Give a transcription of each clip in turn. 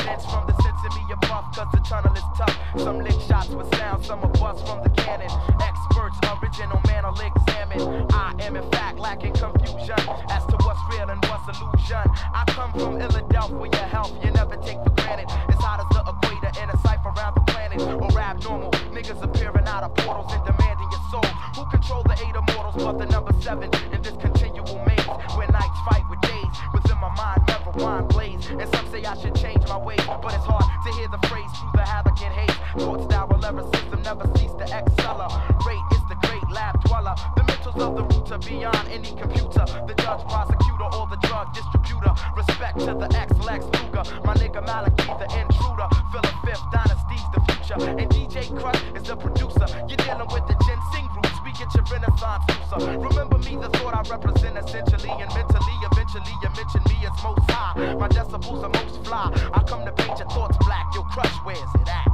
evidence from the sense in me a puff, cause the tunnel is tough. Some lick shots with sound, some are bust from the cannon. Experts, original man will examine. I am in fact lacking confusion as to what's real and what's illusion. I come from Philadelphia, health you never take for granted. It's hot as the equator in a cipher around the planet. Or abnormal, niggas appearing out of portals and demanding your soul. Who control the 8 immortals but the number 7 in this continual maze? Where nights fight with days, within my mind marijuana blaze. And some say I should change my ways, but it's hard to hear the phrase through the havoc and hate. Thoughts that will ever system never cease to accelerate. It's the great lab dweller. The mentals of the root are beyond any computer. The judge, prosecutor, or the drug distributor. Respect to the ex-Lex Luger. My nigga Malachi, the intruder. Philip Fifth Dynasty's the future. And DJ Crush is the producer. You're dealing with the ginseng roots. We get your renaissance loser. Remember me, the thought I represent essentially and mentally. Eventually you mention me as most high. My decibels are most fly. I come to paint your thoughts black. Yo, Crush, where's it at?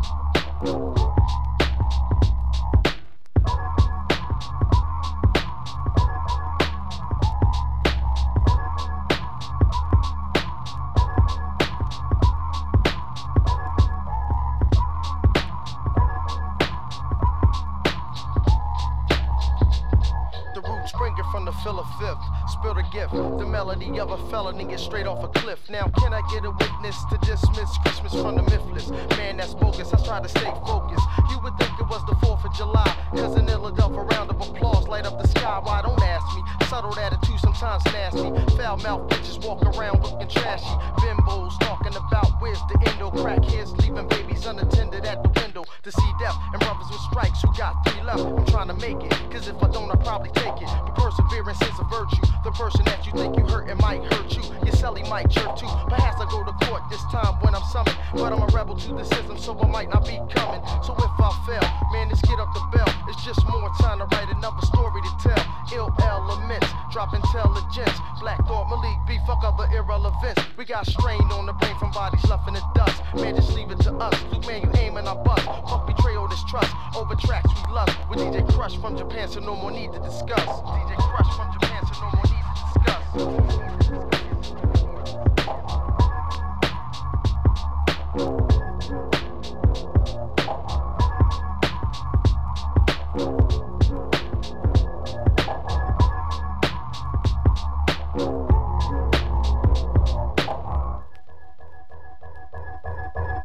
From the Philip Fifth, spill the gift. The melody of a felony is straight off a cliff. Now can I get a witness to dismiss Christmas from the mythless? Man, that's bogus, I try to stay focused. You would think it was the 4th of July, cause an Philadelphia round of applause light up the sky. Why don't ask me? Subtle attitude, sometimes nasty. Foul mouth bitches walk around looking trashy. Bimbos talking about where's the endo. Crackheads leaving babies unattended at the window to see death. And brothers with strikes who got 3 left. I'm trying to make it, cause if I don't, I'll probably take it. But perseverance is a virtue. The person that you think you hurt, it might hurt you. Your celly might jerk too. Perhaps I go to court this time when I'm summoned. But I'm a rebel to the system, so I might not be coming. So if I fail, man, let's get up the bell. It's just more time to write another story to tell. Ill elements, drop intelligence. Black Thought, Malik B, fuck other irrelevance. We got strain on the brain from bodies left in the dust. Man, just leave it to us. Luke, man, you aim and I bust. Fuck betrayal, distrust. Over tracks we lust. With DJ Crush from Japan, so no more need to discuss. DJ Crush from Japan, so no more need to discuss.